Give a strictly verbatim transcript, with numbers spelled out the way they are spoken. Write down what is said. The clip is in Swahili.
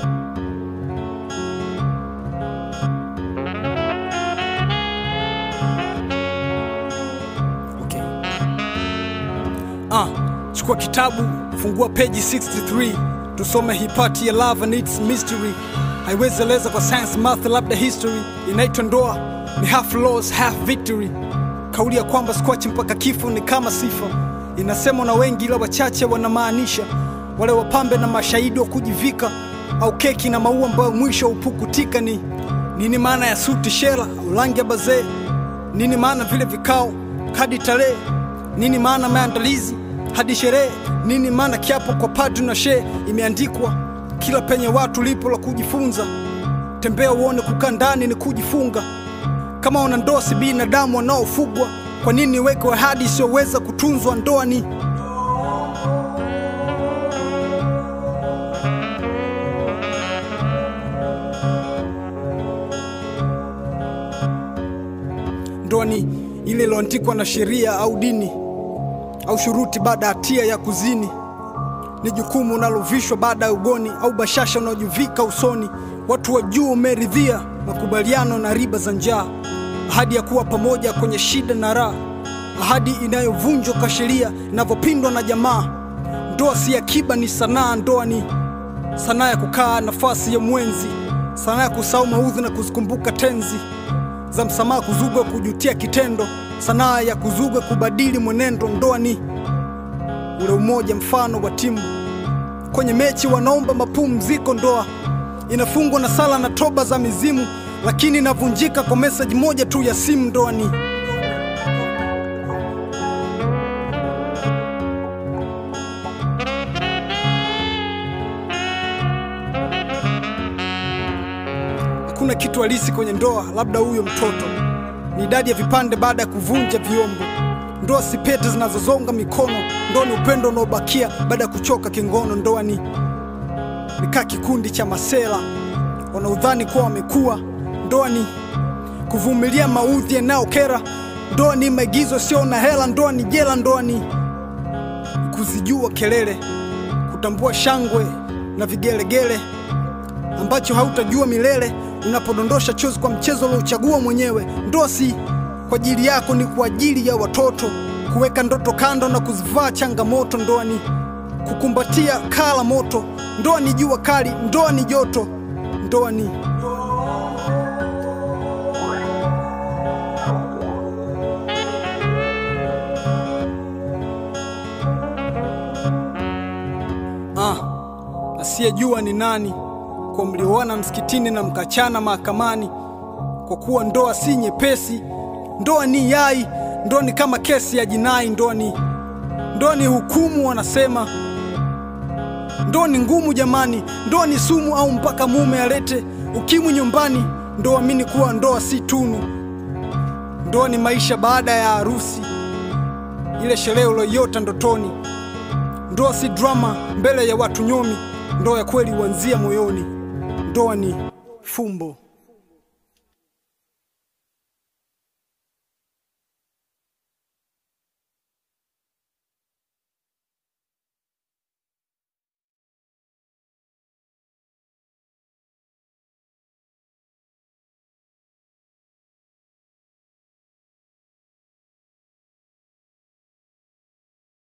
Ah, chukua kitabu, fungua page sixty-three, tusome hii part ya love and its mystery. Haiwezi eleza kwa science, math, labda history. Inaitwa ndoa, ni half loss, half victory. Kauli ya kwamba squash mpaka kifo ni kama sifa inasemwa na wengi, ila wachache wanamaanisha. Wale wapambe na mashahidi wa kujivika, au keki na maua ambayo mwisho upukutika. Ni nini maana ya suti shela au rangi ya bazee? Nini maana vile vikao hadi tarehe? Nini maana maandalizi hadi sherehe? Nini maana kiapo kwa padri na shehe? Imeandikwa kila penye watu lipo la kujifunza. Tembea uone kukaa ndani ni kujifunga. Kama una ndoa si binadamu wanaofugwa, kwa nini weke ahadi isiyoweza kutunzwa? Ndoa ni ndoa ni ile iliyoandikwa na sheria au dini au shuruti baada ya hatia ya kuzini. Ni jukumu unalovishwa baada ya ugoni au bashasha unaojivika usoni. Watu wa juu umeridhia makubaliano na riba za njaa. Ahadi ya kuwa pamoja kwenye shida na raha. Ahadi inayovunjwa kwa sheria, inavyopindwa na jamaa. Ndoa si akiba, ni sanaa. Ndoa ni sanaa ya kukaa nafasi ya mwenzi, sanaa ya kusahau maudhi na kuzikumbuka tenzi za msamaha, kuzugwa kujutia kitendo, sanaa ya kuzugwa kubadili mwenendo. Ndoa ni ule umoja mfano wa timu kwenye mechi wanaomba mapumziko. Ndoa inafungwa na sala na toba za mizimu, lakini inavunjika kwa message moja tu ya simu. Ndoa ni hakuna kitu halisi kwenye ndoa, labda huyo mtoto. Ni idadi ya vipande baada ya kuvunja vyombo. Ndoa si pete zinazozonga mikono. Ndoa ni upendo unaobakia baada ya kuchoka kingono. Ndoa ni nikaa kikundi cha masela wanaudhani kuwa wamekuwa. Ndoa ni kuvumilia maudhi yanayokera. Ndoa ni maigizo sio na hela. Ndoa ni jela. Ndoa ni kuzijua kelele, kutambua shangwe na vigelegele ambacho hautajua milele unapodondosha chozi kwa mchezo uliochagua mwenyewe. Ndoa si kwa ajili yako, ni kwa ajili ya watoto. Kuweka ndoto kando na kuzivaa changamoto. Ndoa ni kukumbatia kala moto. Ndoa ni jua kali. Ndoa ni joto. Ndoa ni ah, asiyejua ni nani kwa mlioana msikitini na mkachana mahakamani, kwa kuwa ndoa si nyepesi. Ndoa ni yai. Ndoa ni kama kesi ya jinai. Ndoa ni ndoa ni hukumu wanasema. Ndoa ni ngumu jamani. Ndoa ni sumu, au mpaka mume alete ukimwi nyumbani. Ndoa amini kuwa ndoa si tunu. Ndoa ni maisha baada ya harusi, ile sherehe uliyoiota ndotoni. Ndoa si drama mbele ya watu nyomi. Ndoa ya kweli huanzia moyoni. Ndoa ni fumbo.